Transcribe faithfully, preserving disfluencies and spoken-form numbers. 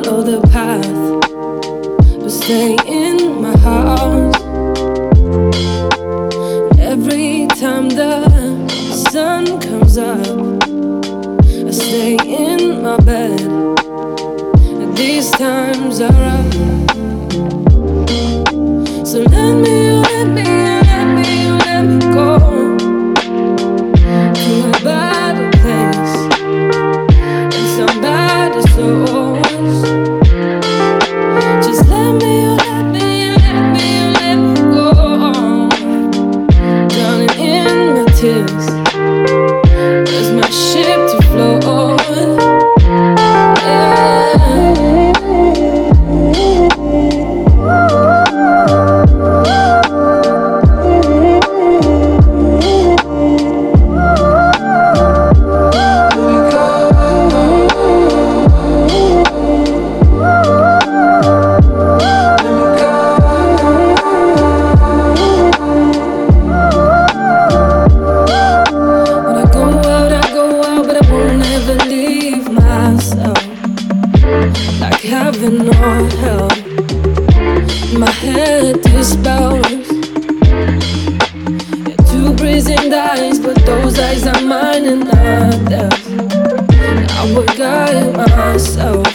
follow the path, but stay in my house. Every time the sun comes up, I stay in my bed, and these times are up. So let me, let me, let me, let me go to a better place and some better souls. Just let me, let me, let me, let me go, drowning in my tears. There's my ship to float. Like heaven or hell, my head dispels. Yeah, two breathing eyes, but those eyes are mine and not theirs. I would guide myself.